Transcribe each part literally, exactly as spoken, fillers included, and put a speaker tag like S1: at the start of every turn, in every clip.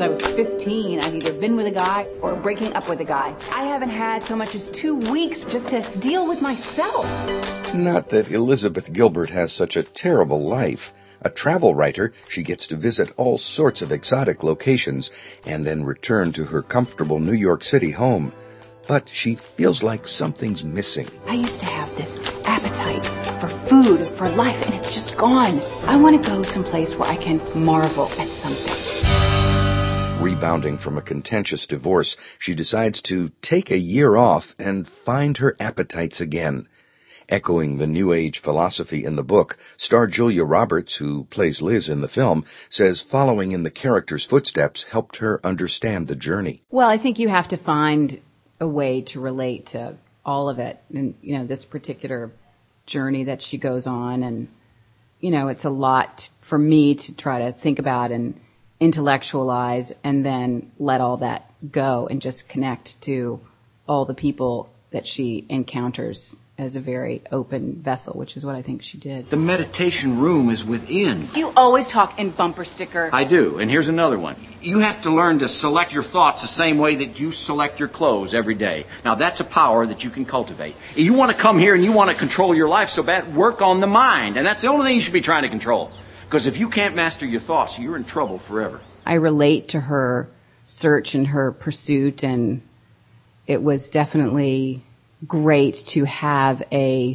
S1: I was fifteen, I've either been with a guy or breaking up with a guy. I haven't had so much as two weeks just to deal with myself.
S2: Not that Elizabeth Gilbert has such a terrible life. A travel writer, she gets to visit all sorts of exotic locations and then return to her comfortable New York City home. But she feels like something's missing.
S1: I used to have this appetite for food, for life, and it's just gone. I want to go someplace where I can marvel at something.
S2: Rebounding from a contentious divorce, she decides to take a year off and find her appetites again. Echoing the New Age philosophy in the book, star Julia Roberts, who plays Liz in the film, says following in the character's footsteps helped her understand the journey.
S1: Well, I think you have to find a way to relate to all of it. And, you know, this particular journey that she goes on. And, you know, it's a lot for me to try to think about and intellectualize and then let all that go and just connect to all the people that she encounters as a very open vessel, which is what I think she did.
S3: The meditation room is within.
S1: You always talk in bumper sticker.
S3: I do, and here's another one. You have to learn to select your thoughts the same way that you select your clothes every day. Now, that's a power that you can cultivate. If you want to come here and you want to control your life so bad, work on the mind. And that's the only thing you should be trying to control. Because if you can't master your thoughts, you're in trouble forever.
S1: I relate to her search and her pursuit, and it was definitely great to have a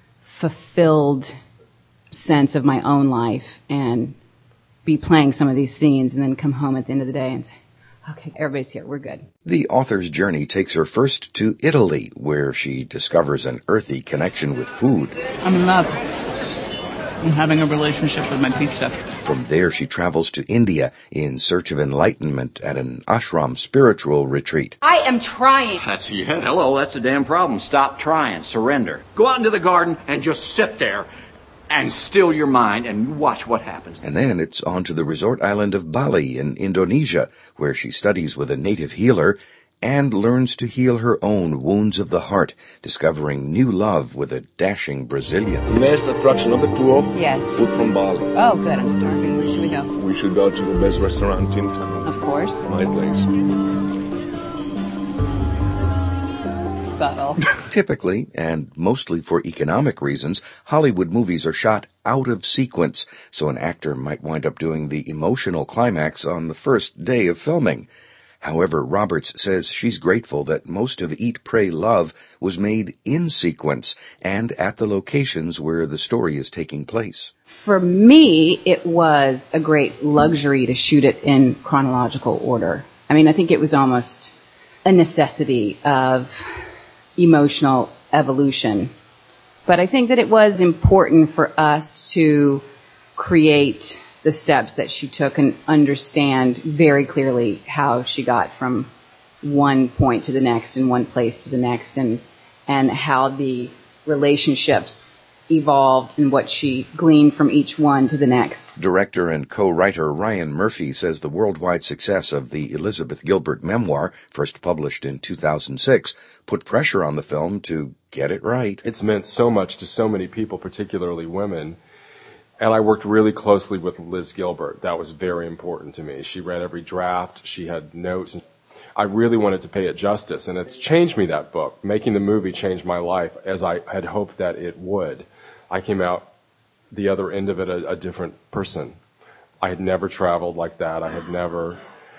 S1: fulfilled sense of my own life and be playing some of these scenes and then come home at the end of the day and say, okay, everybody's here, we're good.
S2: The author's journey takes her first to Italy, where she discovers an earthy connection with food.
S4: I'm in love. I'm having a relationship with my pizza.
S2: From there, she travels to India in search of enlightenment at an ashram spiritual retreat.
S1: I am trying.
S3: That's, yeah, hello, that's the damn problem. Stop trying. Surrender. Go out into the garden and just sit there and still your mind and watch what happens.
S2: And then it's on to the resort island of Bali in Indonesia, where she studies with a native healer and learns to heal her own wounds of the heart, discovering new love with a dashing Brazilian.
S5: The best attraction of the tour?
S1: Yes.
S5: Food from Bali.
S1: Oh, good, I'm starving. Where should we go?
S5: We should go to the best restaurant in town.
S1: Of course.
S5: My place.
S1: Subtle.
S2: Typically, and mostly for economic reasons, Hollywood movies are shot out of sequence, so an actor might wind up doing the emotional climax on the first day of filming. However, Roberts says she's grateful that most of Eat, Pray, Love was made in sequence and at the locations where the story is taking place.
S1: For me, it was a great luxury to shoot it in chronological order. I mean, I think it was almost a necessity of emotional evolution. But I think that it was important for us to create the steps that she took and understand very clearly how she got from one point to the next and one place to the next, and and how the relationships evolved and what she gleaned from each one to the next.
S2: Director and co-writer Ryan Murphy says the worldwide success of the Elizabeth Gilbert memoir, first published in two thousand six, put pressure on the film to get it right.
S6: It's meant so much to so many people, particularly women. And I worked really closely with Liz Gilbert. That was very important to me. She read every draft. She had notes. I really wanted to pay it justice, and it's changed me, that book. Making the movie changed my life, as I had hoped that it would. I came out the other end of it a, a different person. I had never traveled like that. I had never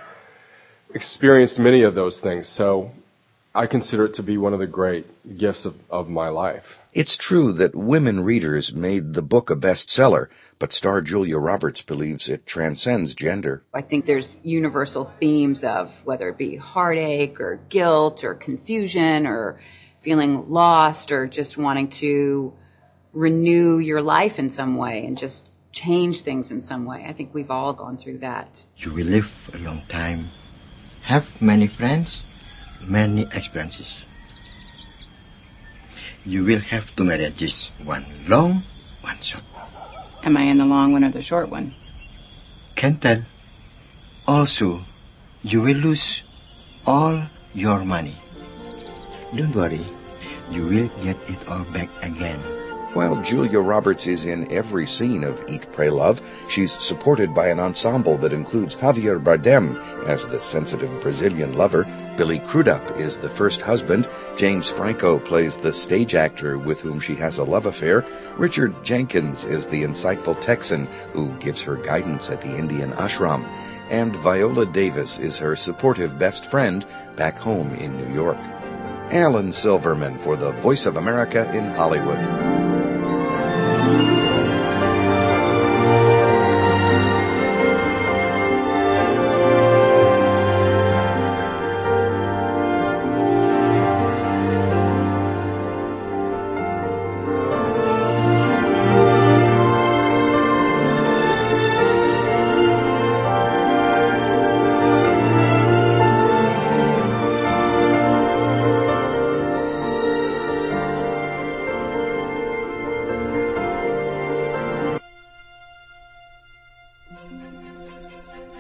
S6: experienced many of those things. So I consider it to be one of the great gifts of, of my life.
S2: It's true that women readers made the book a bestseller, but star Julia Roberts believes it transcends gender.
S1: I think there's universal themes of whether it be heartache or guilt or confusion or feeling lost or just wanting to renew your life in some way and just change things in some way. I think we've all gone through that.
S7: You will live a long time, have many friends, many experiences. You will have two marriages, one long, one short.
S1: Am I in the long one or the short one?
S7: Can't tell. Also, you will lose all your money. Don't worry, you will get it all back again.
S2: While Julia Roberts is in every scene of Eat, Pray, Love, she's supported by an ensemble that includes Javier Bardem as the sensitive Brazilian lover, Billy Crudup is the first husband, James Franco plays the stage actor with whom she has a love affair, Richard Jenkins is the insightful Texan who gives her guidance at the Indian ashram, and Viola Davis is her supportive best friend back home in New York. Alan Silverman for the Voice of America in Hollywood.